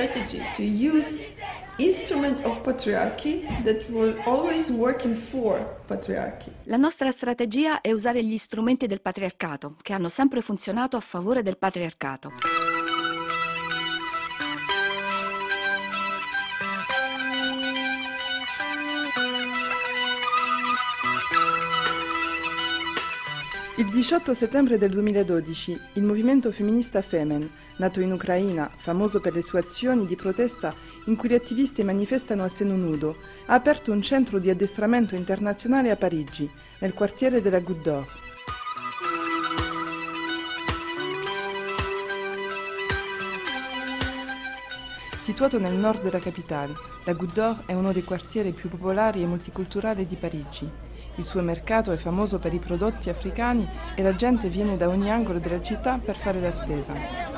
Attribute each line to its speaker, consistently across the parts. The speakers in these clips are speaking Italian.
Speaker 1: strategy to use instrument of patriarchy that was always working for patriarchy.
Speaker 2: La nostra strategia è usare gli strumenti del patriarcato, che hanno sempre funzionato a favore del patriarcato.
Speaker 3: Il 18 settembre del 2012 il movimento femminista Femen, nato in Ucraina, famoso per le sue azioni di protesta in cui le attiviste manifestano a seno nudo, ha aperto un centro di addestramento internazionale a Parigi, nel quartiere della Goutte d'Or. Situato nel nord della capitale, la Goutte d'Or è uno dei quartieri più popolari e multiculturali di Parigi. Il suo mercato è famoso per i prodotti africani e la gente viene da ogni angolo della città per fare la spesa.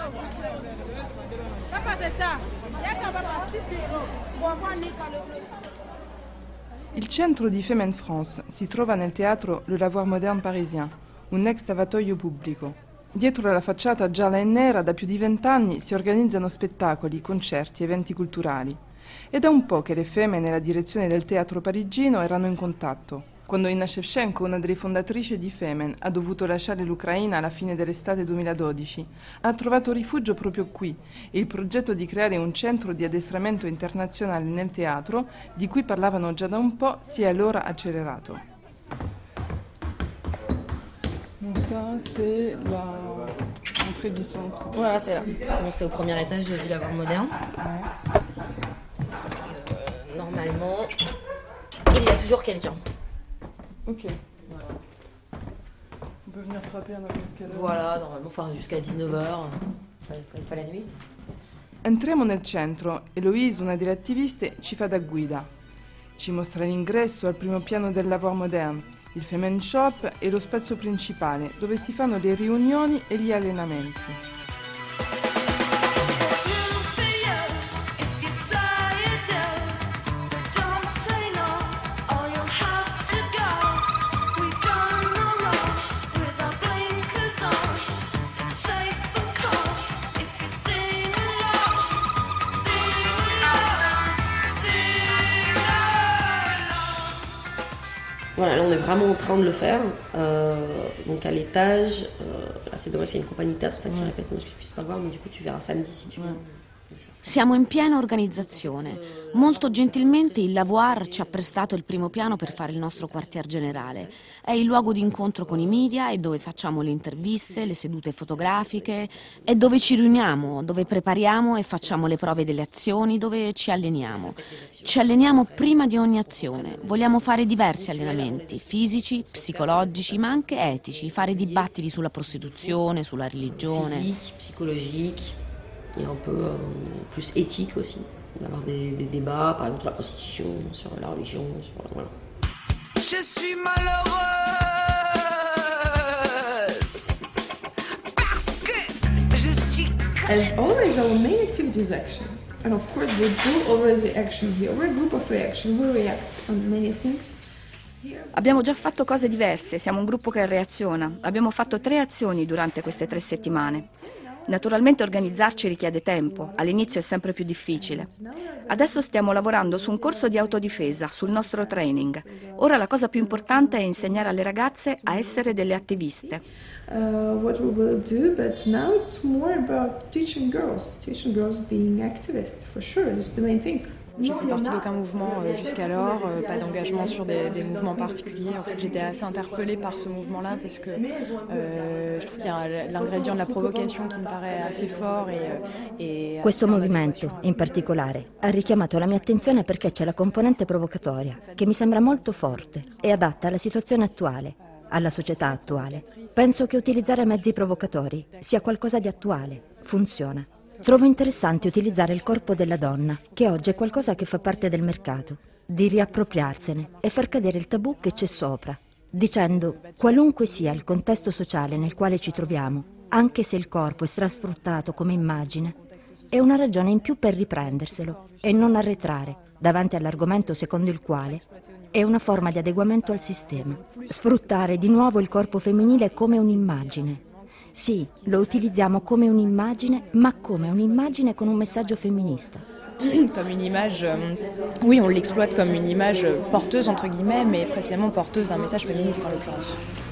Speaker 3: Il centro di Femen France si trova nel teatro Le Lavoir Moderne Parisien, un ex lavatoio pubblico. Dietro la facciata gialla e nera da più di 20 anni si organizzano spettacoli, concerti, eventi culturali. È da un po' che le Femen e la direzione del teatro parigino erano in contatto. Quando Inna Shevchenko, una delle fondatrici di Femen, ha dovuto lasciare l'Ucraina alla fine dell'estate 2012, ha trovato rifugio proprio qui e il progetto di creare un centro di addestramento internazionale nel teatro, di cui parlavano già da un po', si è allora accelerato. Donc ça, c'est l'entrée du centre.
Speaker 4: Voilà, c'est là. Donc c'est au premier étage du Lavoir Moderne. Normalement, il y a toujours quelqu'un.
Speaker 3: Ok. Voilà. On peut venir frapper à n'importe quelle heure.
Speaker 4: Voilà, normalement, enfin jusqu'à 19h, pas la nuit.
Speaker 3: Entriamo nel centro e Louise, una delle attiviste, ci fa da guida. Ci mostra l'ingresso al primo piano del Lavoir Moderne, il Femen Shop e lo spazio principale, dove si fanno le riunioni e gli allenamenti.
Speaker 4: Voilà, là on est vraiment en train de le faire. Donc à l'étage, là c'est dommage, c'est une compagnie de théâtre en fait qui répète, donc tu puisses pas voir, mais du coup tu verras samedi si tu veux.
Speaker 5: Siamo in piena organizzazione. Molto gentilmente il Lavoir ci ha prestato il primo piano per fare il nostro quartier generale. È il luogo di incontro con i media, è dove facciamo le interviste, le sedute fotografiche, è dove ci riuniamo, dove prepariamo e facciamo le prove delle azioni, dove ci alleniamo. Ci alleniamo prima di ogni azione. Vogliamo fare diversi allenamenti, fisici, psicologici, ma anche etici, fare dibattiti sulla prostituzione, sulla religione.
Speaker 4: Physique, psychologique. Et un peu plus éthique aussi, d'avoir des débats, par exemple sur la prostitution, sur la religion, sur voilà.
Speaker 6: Je suis malheureuse parce que je suis.
Speaker 1: As always, our main activity is action, and of course we do already action here. We're a group of reaction. We react on many things.
Speaker 2: Abbiamo già fatto cose diverse, siamo un gruppo che reaziona. Abbiamo fatto 3 azioni durante queste 3 settimane. Naturalmente organizzarci richiede tempo, all'inizio è sempre più difficile. Adesso stiamo lavorando su un corso di autodifesa, sul nostro training. Ora la cosa più importante è insegnare alle ragazze a essere delle attiviste.
Speaker 1: What we will do, but now it's more about teaching girls being activists, for sure, it's the main thing.
Speaker 7: J'ai fait partie d'aucun mouvement jusqu'alors, pas d'engagement sur des mouvements particuliers. En fait, j'étais assez interpellée par ce mouvement-là parce que je trouve qu'il y a l'ingrédient de la provocation qui me paraît assez fort.
Speaker 8: Questo movimento, in particolare, ha richiamato la mia attenzione perché c'è la componente provocatoria, che mi sembra molto forte e adatta alla situazione attuale, alla società attuale. Penso che utilizzare mezzi provocatori sia qualcosa di attuale, funziona. Trovo interessante utilizzare il corpo della donna, che oggi è qualcosa che fa parte del mercato, di riappropriarsene e far cadere il tabù che c'è sopra, dicendo qualunque sia il contesto sociale nel quale ci troviamo, anche se il corpo è strasfruttato come immagine, è una ragione in più per riprenderselo e non arretrare davanti all'argomento secondo il quale è una forma di adeguamento al sistema. Sfruttare di nuovo il corpo femminile come un'immagine, Sì, lo utilizziamo come un'immagine, ma come un'immagine con un messaggio femminista.
Speaker 7: Comme une image, oui, on l'exploite comme une image porteuse, entre guillemets, mais précisément porteuse d'un message féministe en l'occurrence.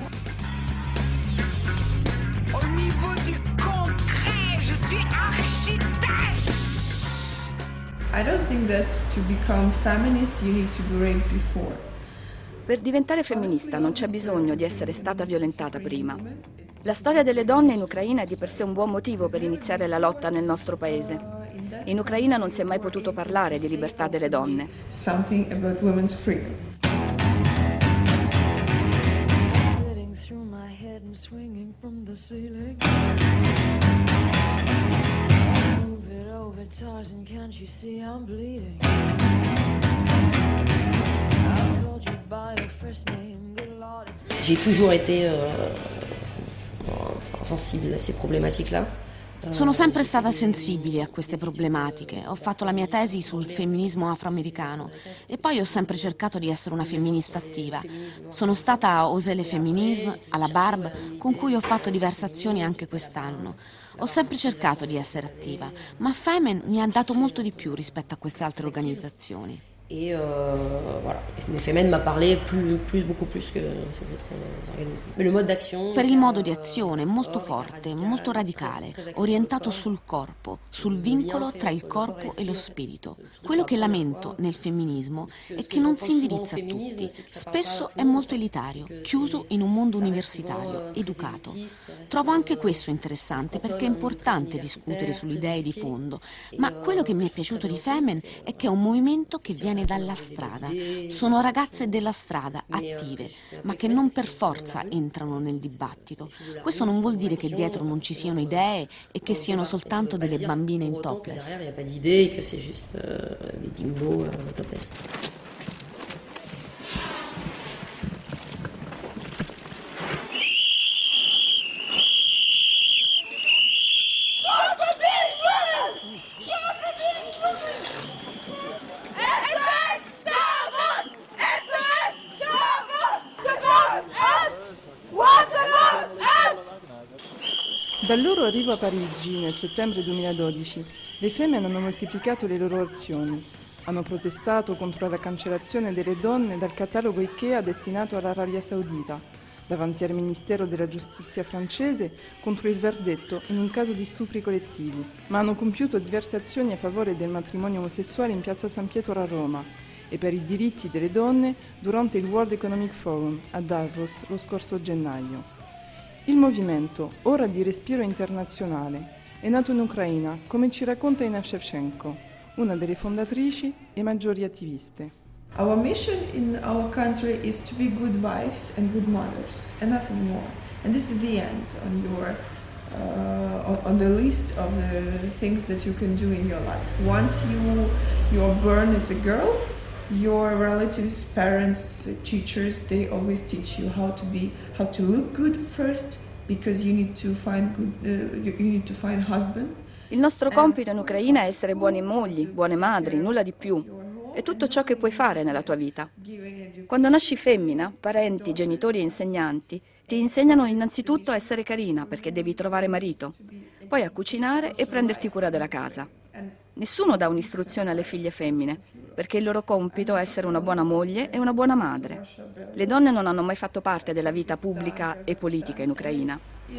Speaker 6: Au niveau du concret, je suis architecte.
Speaker 1: I don't think that to become feminist you need to be raped before.
Speaker 2: Per diventare femminista non c'è bisogno di essere stata violentata prima. La storia delle donne in Ucraina è di per sé un buon motivo per iniziare la lotta nel nostro paese. In Ucraina non si è mai potuto parlare di libertà delle donne.
Speaker 1: Something about women's freedom.
Speaker 4: J'ai toujours été sensible a ces problématiques-là.
Speaker 5: Sono sempre stata sensibile a queste problematiche. Ho fatto la mia tesi sul femminismo afroamericano e poi ho sempre cercato di essere una femminista attiva. Sono stata a Osez le Féminisme, alla Barbe, con cui ho fatto diverse azioni anche quest'anno. Ho sempre cercato di essere attiva, ma Femen mi ha dato molto di più rispetto a queste altre organizzazioni.
Speaker 4: Et voilà, mais Femen m'a parlé beaucoup plus que ces autres organismes. Mais le mode d'action.
Speaker 5: Per il modo di azione molto forte, molto radicale, orientato sul corpo, sul vincolo tra il corpo e lo spirito. Quello che lamento nel femminismo è che non si indirizza a tutti, spesso è molto elitario, chiuso in un mondo universitario, educato. Trovo anche questo interessante perché è importante discutere sulle idee di fondo, ma quello che mi è piaciuto di Femen è che è un movimento che viene dalla strada. Sono ragazze della strada, attive, ma che non per forza entrano nel dibattito. Questo non vuol dire che dietro non ci siano idee e che siano soltanto delle bambine in topless.
Speaker 4: Il n'y a pas d'idée que c'est juste des bimbos topless.
Speaker 3: Dal loro arrivo a Parigi nel settembre 2012, le Femen hanno moltiplicato le loro azioni. Hanno protestato contro la cancellazione delle donne dal catalogo IKEA destinato all'Arabia Saudita, davanti al Ministero della Giustizia francese contro il verdetto in un caso di stupri collettivi, ma hanno compiuto diverse azioni a favore del matrimonio omosessuale in piazza San Pietro a Roma e per i diritti delle donne durante il World Economic Forum a Davos lo scorso gennaio. Il movimento, ora di respiro internazionale, è nato in Ucraina, come ci racconta Ina Shevchenko, una delle fondatrici e maggiori attiviste.
Speaker 1: Our mission in our country is to be good wives and good mothers, and nothing more. And this is the end on your on the list of the things that you can do in your life. Once you are born as a girl, your relatives, parents, teachers, they always teach you how to look good first, because you need to find husband.
Speaker 2: Il nostro compito in Ucraina è essere buone mogli, buone madri, nulla di più. È tutto ciò che puoi fare nella tua vita. Quando nasci femmina, parenti, genitori e insegnanti ti insegnano innanzitutto a essere carina perché devi trovare marito, poi a cucinare e prenderti cura della casa. Nessuno dà un'istruzione alle figlie femmine, perché il loro compito è essere una buona moglie e una buona madre. Le donne non hanno mai fatto parte della vita pubblica e politica in Ucraina.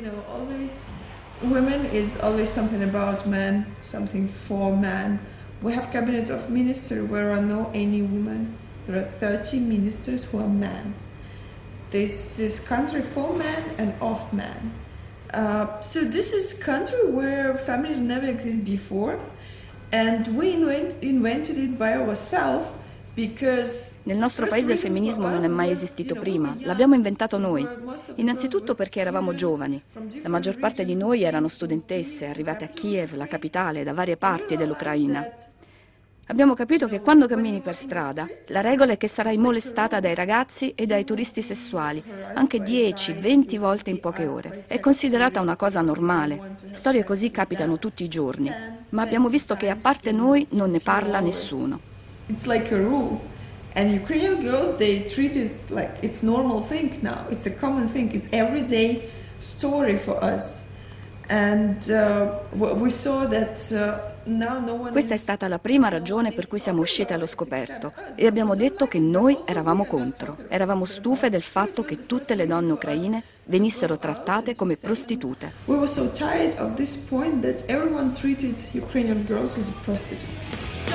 Speaker 1: Women is always something about men, something for men. We have cabinet of ministers where are no any women. There are 30 ministers who are men. This is country for men and of men. So this is country where families never exist before. And we invented it by ourselves because
Speaker 2: nel nostro paese il femminismo non è mai esistito prima, l'abbiamo inventato noi. Innanzitutto perché eravamo giovani. La maggior parte di noi erano studentesse, arrivate a Kiev, la capitale, da varie parti dell'Ucraina. Abbiamo capito che quando cammini per strada, la regola è che sarai molestata dai ragazzi e dai turisti sessuali, anche 10-20 volte in poche ore. È considerata una cosa normale. Storie così capitano tutti i giorni, ma abbiamo visto che a parte noi non ne parla nessuno.
Speaker 1: It's like a rule. And Ukrainian girls, they treat it like it's normal thing now. It's a common thing. It's everyday story for us.
Speaker 2: Questa è stata la prima ragione per cui siamo uscite allo scoperto e abbiamo detto che noi eravamo contro. Eravamo stufe del fatto che tutte le donne ucraine venissero trattate come prostitute.
Speaker 1: We were so tired of this point that everyone treated Ukrainian girls as prostitutes.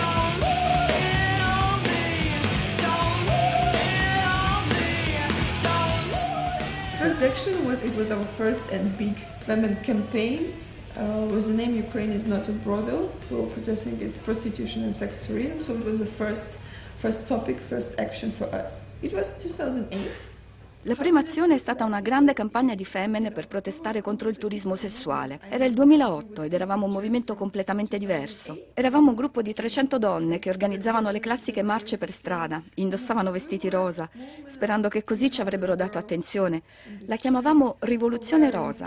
Speaker 1: First action was our first and big feminine campaign. Was the name Ukraine is not a brothel. We were protesting against prostitution and sex tourism, so it was the first topic, first action for us. It was 2008.
Speaker 2: La prima azione è stata una grande campagna di femmine per protestare contro il turismo sessuale. Era il 2008 ed eravamo un movimento completamente diverso. Eravamo un gruppo di 300 donne che organizzavano le classiche marce per strada, indossavano vestiti rosa, sperando che così ci avrebbero dato attenzione. La chiamavamo Rivoluzione Rosa.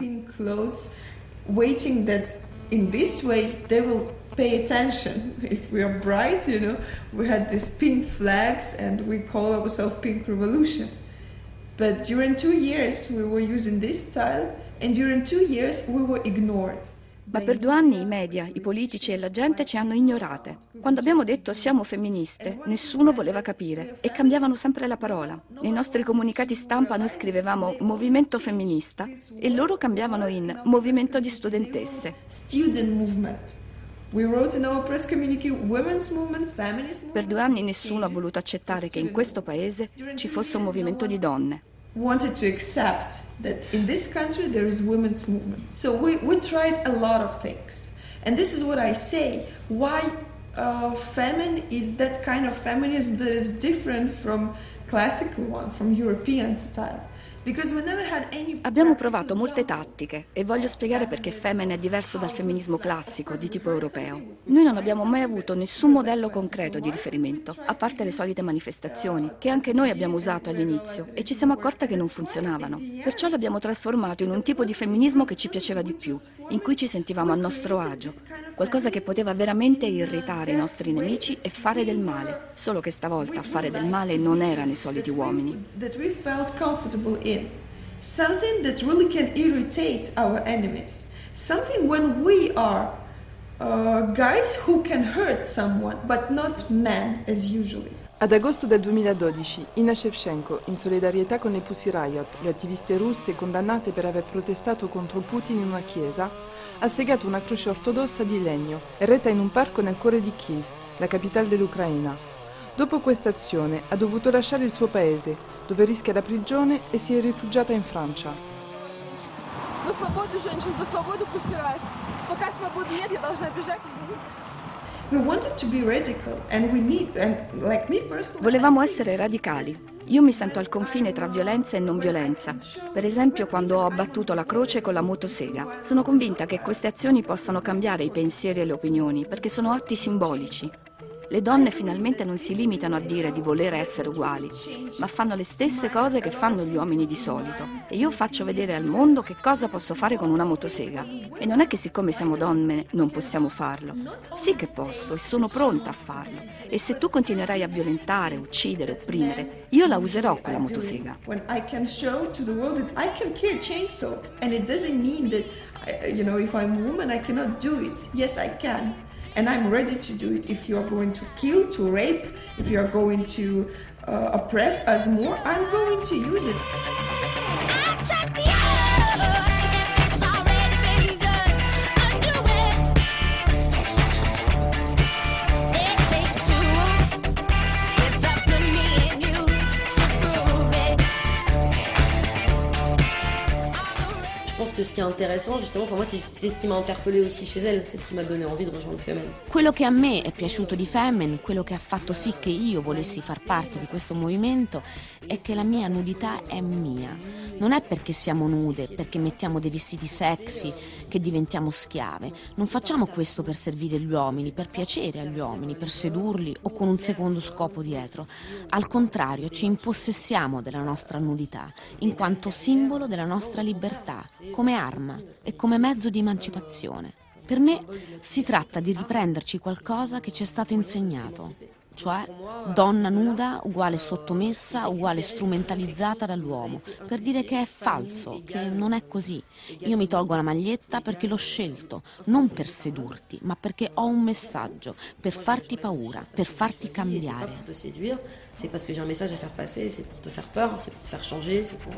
Speaker 1: Waiting that in this way they will pay attention. If we are bright, we had these pink flags and we call ourselves Pink Revolution. But during 2 years we were using this style and during 2 years we were ignored.
Speaker 2: Ma per 2 anni i media, i politici e la gente ci hanno ignorate. Quando abbiamo detto siamo femministe, nessuno voleva capire e cambiavano sempre la parola. Nei nostri comunicati stampa noi scrivevamo movimento femminista e loro cambiavano in movimento di studentesse.
Speaker 1: Student movement. We wrote in our press communique women's movement, feminist movement.
Speaker 2: Per 2 anni nessuno ha voluto accettare che in questo paese ci fosse un movimento di donne.
Speaker 1: Wanted to accept that in this country there is women's movement. So we tried a lot of things. And this is what I say, why feminine is that kind of feminism that is different from classical one, from European style.
Speaker 2: Abbiamo provato molte tattiche e voglio spiegare perché Femen è diverso dal femminismo classico di tipo europeo. Noi non abbiamo mai avuto nessun modello concreto di riferimento, a parte le solite manifestazioni, che anche noi abbiamo usato all'inizio e ci siamo accorte che non funzionavano. Perciò l'abbiamo trasformato in un tipo di femminismo che ci piaceva di più, in cui ci sentivamo a nostro agio, qualcosa che poteva veramente irritare i nostri nemici e fare del male, solo che stavolta a fare del male non erano i soliti uomini.
Speaker 1: Something that really can irritate our enemies. Something when we are guys who can hurt someone, but not men as usually.
Speaker 3: Ad agosto del 2012, Inna Shevchenko, in solidarietà con le Pussy Riot, le attiviste russe condannate per aver protestato contro Putin in una chiesa, ha segato una croce ortodossa di legno eretta in un parco nel cuore di Kiev, la capitale dell'Ucraina. Dopo questa azione ha dovuto lasciare il suo paese, dove rischia la prigione e si è rifugiata in Francia.
Speaker 2: Volevamo essere radicali. Io mi sento al confine tra violenza e non violenza. Per esempio quando ho abbattuto la croce con la motosega. Sono convinta che queste azioni possano cambiare i pensieri e le opinioni, perché sono atti simbolici. Le donne finalmente non si limitano a dire di voler essere uguali, ma fanno le stesse cose che fanno gli uomini di solito. E io faccio vedere al mondo che cosa posso fare con una motosega. E non è che siccome siamo donne non possiamo farlo. Sì che posso e sono pronta a farlo. E se tu continuerai a violentare, uccidere, opprimere, io la userò quella motosega.
Speaker 1: When I can show to the world that I can kill chainsaw, and it doesn't mean that, if I'm a woman I cannot do it. Yes, I can. And I'm ready to do it. If you are going to kill, to rape, if you are going to oppress us more, I'm going to use it.
Speaker 4: Je pense que ce qui est intéressant, justement, moi, c'est ce qui m'a interpellée aussi chez elle, c'est ce qui m'a donné envie de rejoindre Femen.
Speaker 5: Quello che a me è piaciuto di Femen, quello che ha fatto sì che io volessi far parte di questo movimento, è che la mia nudità è mia. Non è perché siamo nude, perché mettiamo dei vestiti sexy, che diventiamo schiave. Non facciamo questo per servire gli uomini, per piacere agli uomini, per sedurli o con un secondo scopo dietro. Al contrario, ci impossessiamo della nostra nudità, in quanto simbolo della nostra libertà, come arma e come mezzo di emancipazione. Per me si tratta di riprenderci qualcosa che ci è stato insegnato. cioè donna nuda uguale sottomessa, uguale strumentalizzata dall'uomo, per dire che è falso, che non è così. Io mi tolgo la maglietta perché l'ho scelto, non per sedurti, ma perché ho un messaggio, per farti paura, per farti cambiare.
Speaker 4: C'est parce que j'ai un message à faire passer, c'est pour te faire peur, c'est pour te faire changer, c'est pour...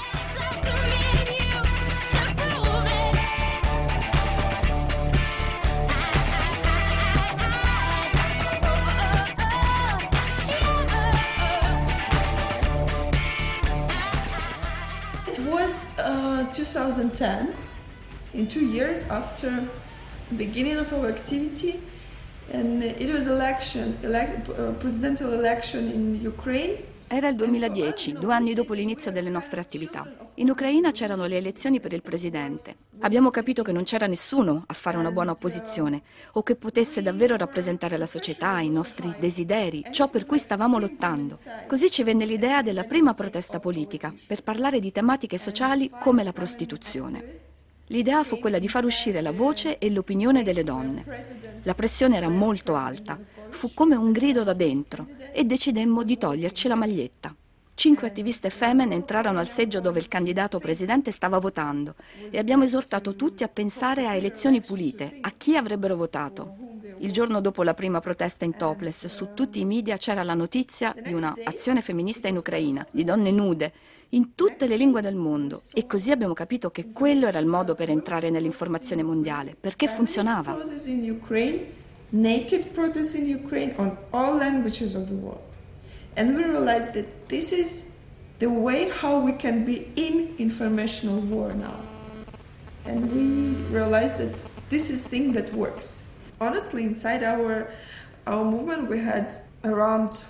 Speaker 1: It was 2010, in 2 years after the beginning of our activity, and it was presidential election in Ukraine.
Speaker 2: Era il 2010, 2 anni dopo l'inizio delle nostre attività. In Ucraina c'erano le elezioni per il presidente. Abbiamo capito che non c'era nessuno a fare una buona opposizione o che potesse davvero rappresentare la società, i nostri desideri, ciò per cui stavamo lottando. Così ci venne l'idea della prima protesta politica per parlare di tematiche sociali come la prostituzione. L'idea fu quella di far uscire la voce e l'opinione delle donne. La pressione era molto alta, fu come un grido da dentro e decidemmo di toglierci la maglietta. 5 attiviste femmine entrarono al seggio dove il candidato presidente stava votando e abbiamo esortato tutti a pensare a elezioni pulite, a chi avrebbero votato. Il giorno dopo la prima protesta in topless, su tutti i media c'era la notizia di una azione femminista in Ucraina, di donne nude, in tutte le lingue del mondo. E così abbiamo capito che quello era il modo per entrare nell'informazione mondiale, perché funzionava.
Speaker 1: Naked protests in Ukraine on all languages of the world. And we realized that this is the way how we can be in informational war now. And we realized that this is thing that works. Honestly, inside our movement, we had around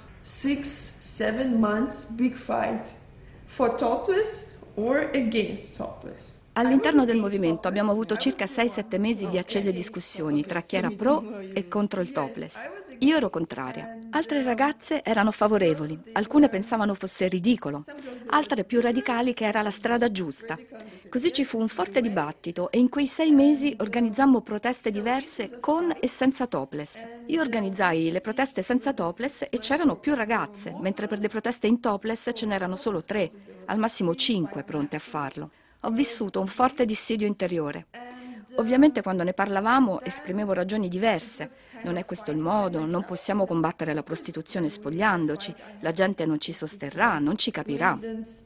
Speaker 1: 6-7 months big fight for topless or against topless.
Speaker 2: All'interno del movimento abbiamo avuto circa 6-7 mesi di accese discussioni tra chi era pro e contro il topless. Io ero contraria. Altre ragazze erano favorevoli, alcune pensavano fosse ridicolo, altre più radicali che era la strada giusta. Così ci fu un forte dibattito e in quei 6 mesi organizzammo proteste diverse con e senza topless. Io organizzai le proteste senza topless e c'erano più ragazze, mentre per le proteste in topless ce n'erano solo 3, al massimo 5 pronte a farlo. Ho vissuto un forte dissidio interiore. Ovviamente quando ne parlavamo esprimevo ragioni diverse. Non è questo il modo, non possiamo combattere la prostituzione spogliandoci, la gente non ci sosterrà, non ci capirà.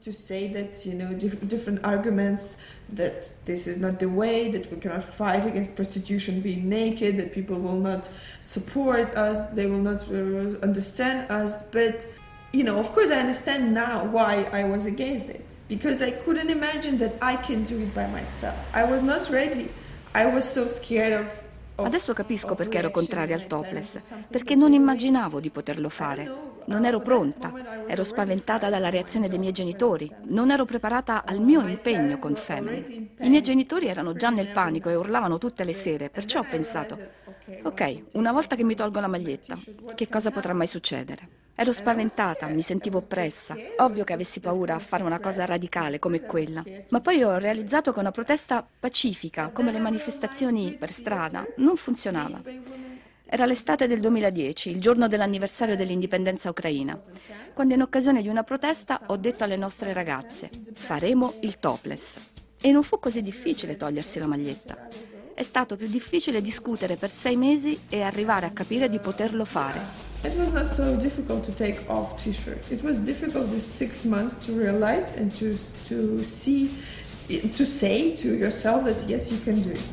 Speaker 1: Different arguments that this is not the way, that we cannot fight against prostitution being naked, that people will not support us, they will not understand us, but of course I understand now why I was against it, because I couldn't imagine that I can do it by myself. I was not ready. I was so scared of
Speaker 2: Adesso capisco perché ero contraria al topless, perché non immaginavo di poterlo fare. Non ero pronta, ero spaventata dalla reazione dei miei genitori, non ero preparata al mio impegno con Feminine. I miei genitori erano già nel panico e urlavano tutte le sere, perciò ho pensato, ok, una volta che mi tolgo la maglietta, che cosa potrà mai succedere? Ero spaventata, mi sentivo oppressa. Ovvio che avessi paura a fare una cosa radicale come quella. Ma poi ho realizzato che una protesta pacifica, come le manifestazioni per strada, non funzionava. Era l'estate del 2010, il giorno dell'anniversario dell'indipendenza ucraina, quando in occasione di una protesta ho detto alle nostre ragazze: faremo il topless. E non fu così difficile togliersi la maglietta. È stato più difficile discutere per 6 mesi e arrivare a capire di poterlo fare.
Speaker 1: It was not so difficult to take off t-shirt. It was difficult these 6 months to realize and to see, to say to yourself that yes, you can do it.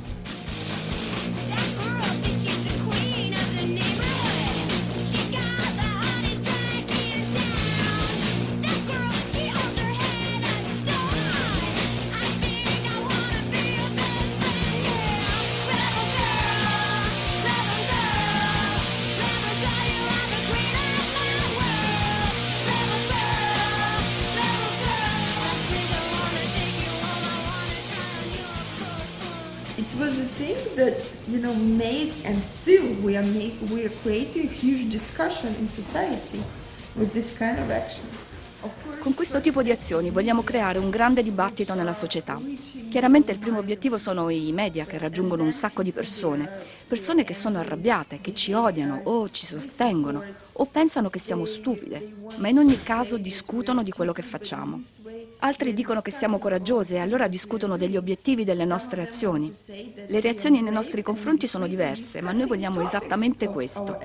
Speaker 1: It was the thing that made, and still we are creating a huge discussion in society with this kind of action.
Speaker 2: Con questo tipo di azioni vogliamo creare un grande dibattito nella società. Chiaramente il primo obiettivo sono i media che raggiungono un sacco di persone che sono arrabbiate, che ci odiano o ci sostengono o pensano che siamo stupide, ma in ogni caso discutono di quello che facciamo. Altri dicono che siamo coraggiose e allora discutono degli obiettivi delle nostre azioni. Le reazioni nei nostri confronti sono diverse, ma noi vogliamo esattamente questo.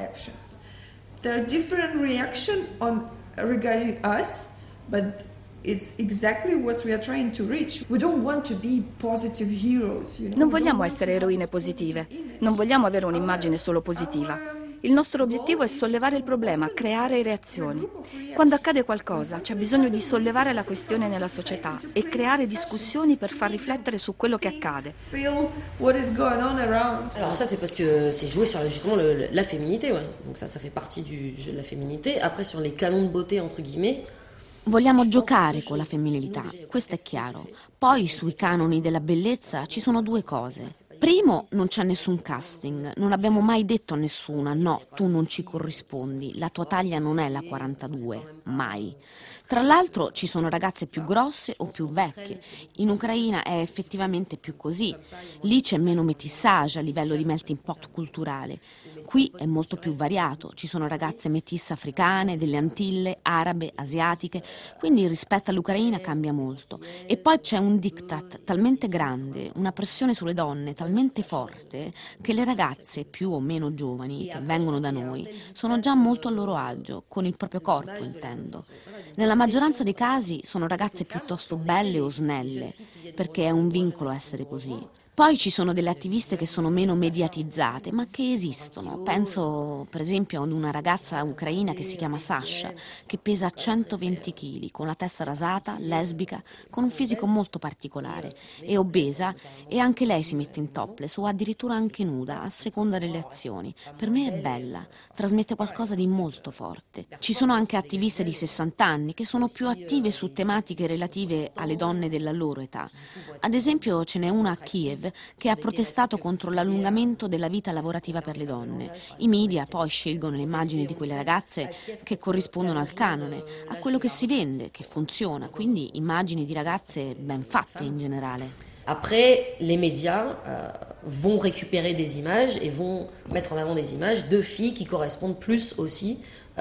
Speaker 1: There are different reactions regarding us, but it's exactly what we are trying to reach. We don't want to be positive heroes, you know?
Speaker 2: Non vogliamo essere eroine positive, non vogliamo avere un'immagine solo positiva. Il nostro obiettivo è sollevare il problema, creare reazioni. Quando accade qualcosa, c'è bisogno di sollevare la questione nella società e creare discussioni per far riflettere su quello che accade.
Speaker 1: Feel what is going on around.
Speaker 4: Alors ça c'est parce que c'est joué sur justement la féminité, ouais. Donc ça fait partie du jeu de la féminité. Après sur les canons de beauté entre guillemets.
Speaker 5: Vogliamo giocare con la femminilità, questo è chiaro. Poi sui canoni della bellezza ci sono due cose. Primo, non c'è nessun casting, non abbiamo mai detto a nessuna no, tu non ci corrispondi, la tua taglia non è la 42, mai. Tra l'altro ci sono ragazze più grosse o più vecchie, in Ucraina è effettivamente più così, lì c'è meno métissage a livello di melting pot culturale, qui è molto più variato, ci sono ragazze métisse africane, delle Antille, arabe, asiatiche, quindi rispetto all'Ucraina cambia molto. E poi c'è un diktat talmente grande, una pressione sulle donne talmente forte che le ragazze più o meno giovani che vengono da noi sono già molto a loro agio, con il proprio corpo intendo. Nella maggioranza dei casi sono ragazze piuttosto belle o snelle, perché è un vincolo essere così. Poi ci sono delle attiviste che sono meno mediatizzate, ma che esistono. Penso per esempio ad una ragazza ucraina che si chiama Sasha, che pesa 120 kg, con la testa rasata, lesbica, con un fisico molto particolare, è obesa e anche lei si mette in topless o addirittura anche nuda, a seconda delle azioni. Per me è bella, trasmette qualcosa di molto forte. Ci sono anche attiviste di 60 anni che sono più attive su tematiche relative alle donne della loro età. Ad esempio ce n'è una a Kiev che ha protestato contro l'allungamento della vita lavorativa per le donne. I media poi scelgono le immagini di quelle ragazze che corrispondono al canone, a quello che si vende, che funziona, quindi immagini di ragazze ben fatte in generale.
Speaker 4: Après, les médias vont récupérer des images et vont mettre en avant des images de filles qui correspondent plus aussi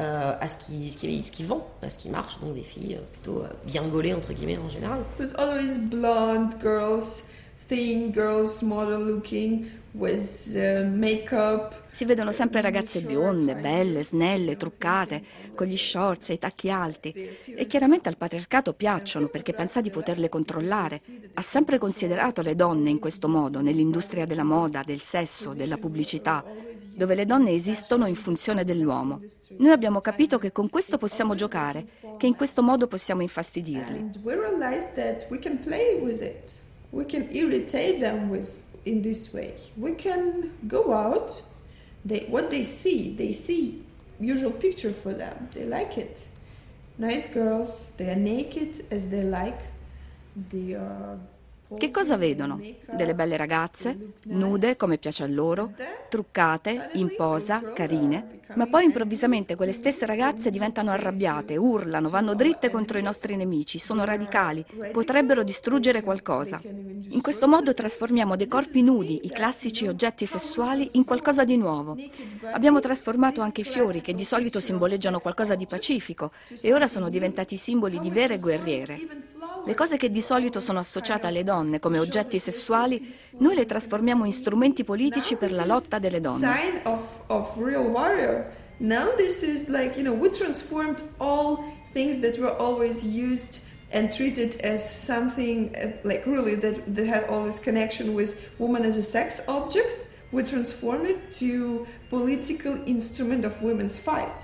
Speaker 4: à ce qui vend, à ce qui marche, donc des filles plutôt bien gaulées entre guillemets en général.
Speaker 1: There's always blonde girls, thin girls, model looking, with makeup.
Speaker 2: Si vedono sempre ragazze bionde, belle, snelle, truccate, con gli shorts e i tacchi alti. E chiaramente al patriarcato piacciono perché pensa di poterle controllare. Ha sempre considerato le donne in questo modo, nell'industria della moda, del sesso, della pubblicità, dove le donne esistono in funzione dell'uomo. Noi abbiamo capito che con questo possiamo giocare, che in questo modo possiamo infastidirli.
Speaker 1: And we realized that we can play with it. We can irritate them in this way. We can go out. What they see usual picture for them. They like it. Nice girls, they are naked as they like. They are
Speaker 2: Che cosa vedono? Delle belle ragazze, nude come piace a loro, truccate, in posa, carine, ma poi improvvisamente quelle stesse ragazze diventano arrabbiate, urlano, vanno dritte contro i nostri nemici, sono radicali, potrebbero distruggere qualcosa. In questo modo trasformiamo dei corpi nudi, i classici oggetti sessuali, in qualcosa di nuovo. Abbiamo trasformato anche i fiori, che di solito simboleggiano qualcosa di pacifico, e ora sono diventati simboli di vere guerriere. Le cose che di solito sono associate alle donne come oggetti sessuali, noi le trasformiamo in strumenti politici per la lotta delle donne.
Speaker 1: Sign of real warrior. Now this is like, we transformed all things that were always used and treated as something like really that had always connection with woman as a sex object. We transformed it to political instrument of women's fight.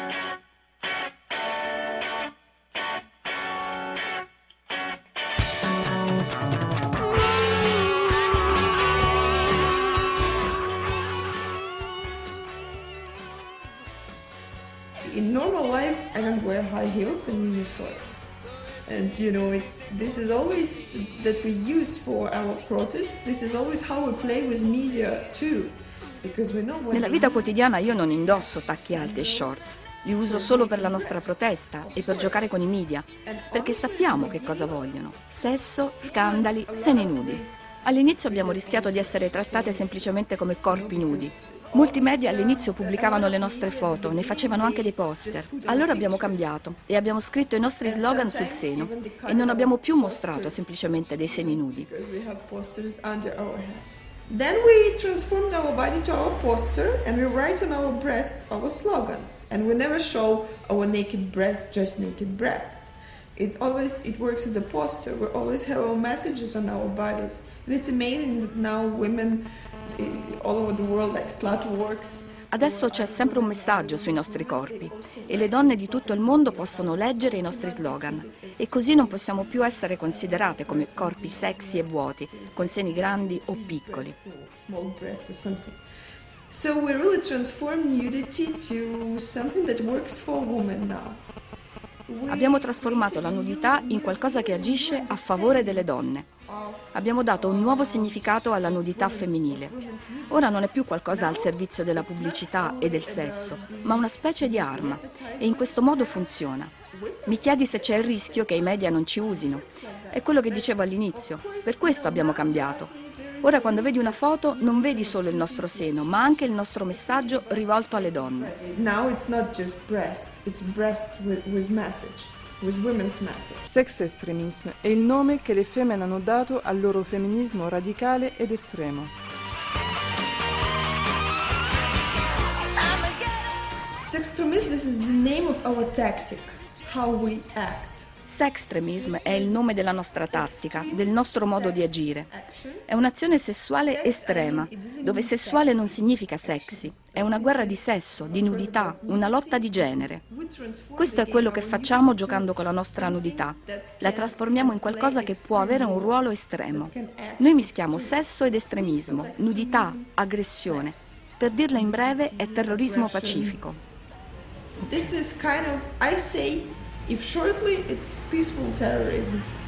Speaker 1: In normal life, I don't wear high heels and mini short. And this is always that we use for our protest. This is always how we play with media too. Because we know
Speaker 2: Nella vita quotidiana io non indosso tacchi alti e shorts. li uso solo per la nostra protesta e per giocare con i media, perché sappiamo che cosa vogliono: sesso, scandali, seni nudi. All'inizio abbiamo rischiato di essere trattate semplicemente come corpi nudi. Molti media all'inizio pubblicavano le nostre foto, ne facevano anche dei poster. Allora abbiamo cambiato e abbiamo scritto i nostri slogan sul seno e non abbiamo più mostrato semplicemente dei seni nudi.
Speaker 1: Then we transformed our body to our poster and we write on our breasts our slogans. And we never show our naked breasts, just naked breasts. It works as a poster. We always have our messages on our bodies. And it's amazing that now women all over the world, like Slutworks.
Speaker 2: Adesso c'è sempre un messaggio sui nostri corpi e le donne di tutto il mondo possono leggere i nostri slogan e così non possiamo più essere considerate come corpi sexy e vuoti, con seni grandi o piccoli.
Speaker 1: So we really transform nudity to something that works for women now.
Speaker 2: Abbiamo trasformato la nudità in qualcosa che agisce a favore delle donne. Abbiamo dato un nuovo significato alla nudità femminile. Ora non è più qualcosa al servizio della pubblicità e del sesso, ma una specie di arma, e in questo modo funziona. Mi chiedi se c'è il rischio che i media non ci usino. È quello che dicevo all'inizio, per questo abbiamo cambiato. Ora quando vedi una foto non vedi solo il nostro seno, ma anche il nostro messaggio rivolto alle donne.
Speaker 1: Now it's not just breasts, it's breasts with message.
Speaker 3: Sex extremism è il nome che le femmine hanno dato al loro femminismo radicale ed estremo.
Speaker 1: Sextremism, this is the name of our tactic, how we act.
Speaker 2: Sextremism è il nome della nostra tattica, del nostro modo di agire. È un'azione sessuale estrema, dove sessuale non significa sexy. È una guerra di sesso, di nudità, una lotta di genere. Questo è quello che facciamo giocando con la nostra nudità. La trasformiamo in qualcosa che può avere un ruolo estremo. Noi mischiamo sesso ed estremismo, nudità, aggressione. Per dirla in breve, è terrorismo pacifico.
Speaker 1: This is kind of, I say, if shortly, it's peaceful terrorism.